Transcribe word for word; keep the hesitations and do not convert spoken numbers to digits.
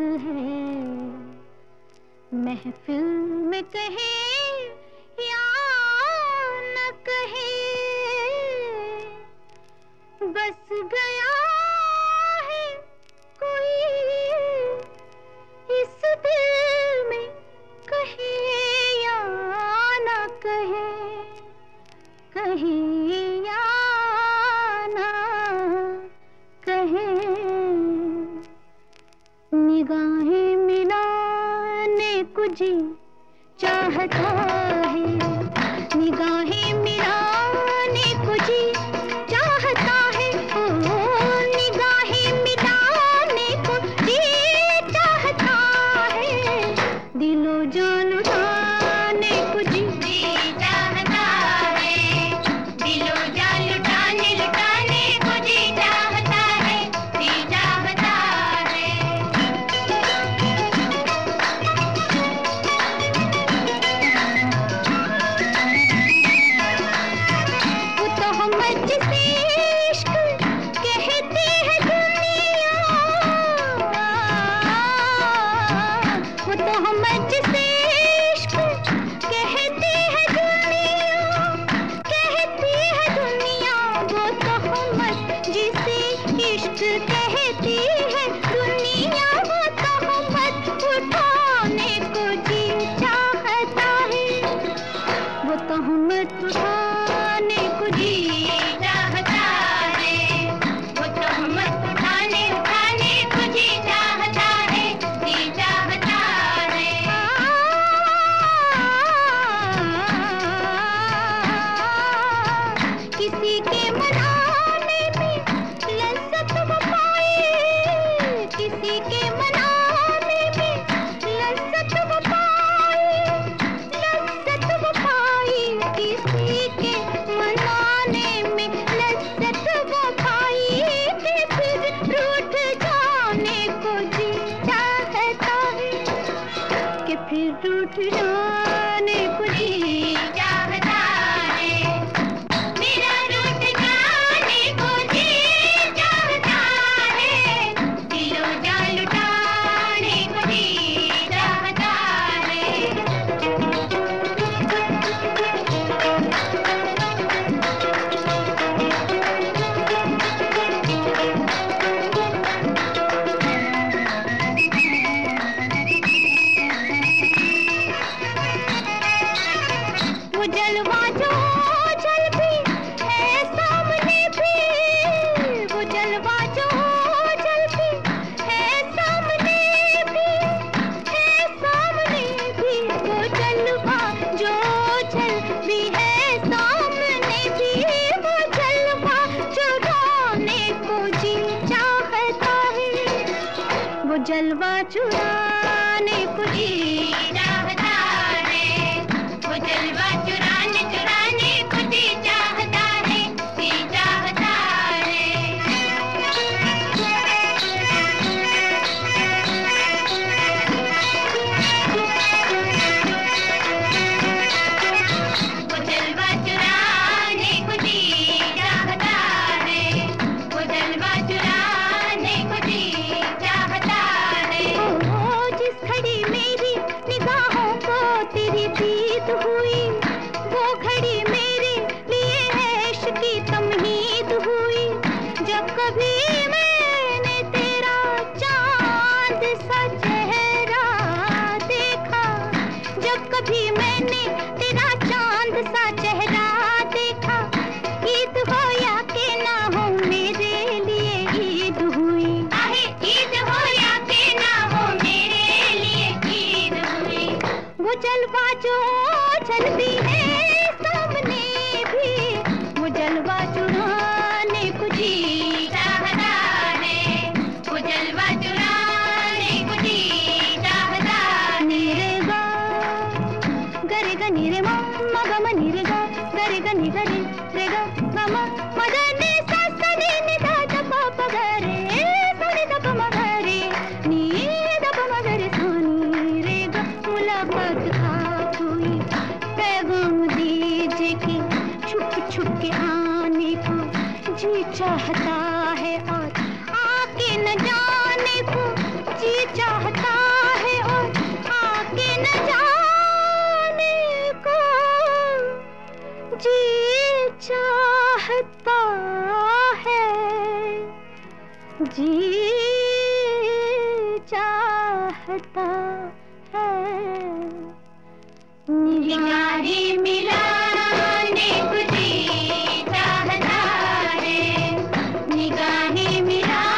है, महफिल में कहे या न कहे, बस गया है कोई इस दिल में, कहे या न कहे, कहे या न कहे। निगाहें मिलाने को जी चाहता है, निगाहें मिलाने को जी चाहता है, ओ निगाहें मिलाने को जी चाहता है, दिलो जान लुटाने को जी चाहता है, दिलो जान लुटाने लुटाने को जी चाहता है, जी चाहता है। वो तो हम जिसे इश्क कहती है दुनिया, वो तो हम जिसे इश्क कहती है दुनिया, कहती है दुनिया, वो तो हम जिसे इश्क कहती है दुनिया, वो तो हम उठाने को जी चाहता है, वो तो हम उठाने को जी चाहता है, वो तो हम उठाने उठाने को जी चाहता है, जी चाहता है। किसी के मनाने में लज्जत वो पाए, किसी के मनाने में लज्जत वो पाए, लज्जत वो पाए, किसी के मनाने में लज्जत वो पाए, कि फिर रूठ जाने को जी चाहता है, कि फिर रूठ जाने को जी चाहता है, मेरा रूठ जाने को जी चाहता है, दिलो जान लुटाने को जी चाहता है। वो जलवा जो जल भी है सामने भी, वो जलवा जो जल भी है सामने भी, है सामने भी, वो जलवा जो जल भी है सामने भी, वो जलवा चुराने को जी चाहता है, वो जलवा चुराने को जी चाहता है, वो जलवा चुराने चुराने को जी चाहता है, जी चाहता है। वो जलवा चुराने को जी चाहता है, वो जलवा चुराने को जी चाहता है। ओ जिस घड़ी मेरी निगाहों को तेरी दीद हुई, वो घड़ी मेरे लिए है इश्क की तमहीद हुई, जब कभी मैंने तेरा चांद सा चेहरा देखा, जब कभी मैंने तेरा चांद सा चेहरा देखा, ईद हो या के ना हो मेरे लिए ईद हुई, आहे ईद हो या के ना हो मेरे लिए ईद हुई। वो जलवा जो जलती है सामने भी, वो जलवा चुराने को जी चाहता है, वो जलवा चुराने को जी चाहता है। नीरे गा गरे गा नीरे मा मा गा मा नीरे गा गरे गा नी गरे रे गा गा मा मा गा नी सा सा नी नी दा दा पा पा गा रे सा नी दा पा मा गा रे नी दा पा मा गा रे सा नी रे गा। मुलाकात था कोई पैगाम दीजिए कि छुप छुप के आने को जी चाहता है, और आके न जाने को जी चाहता चाहता है, जी चाहता है। निगाहें मिलाने को जी चाहता है, निगाहें मिला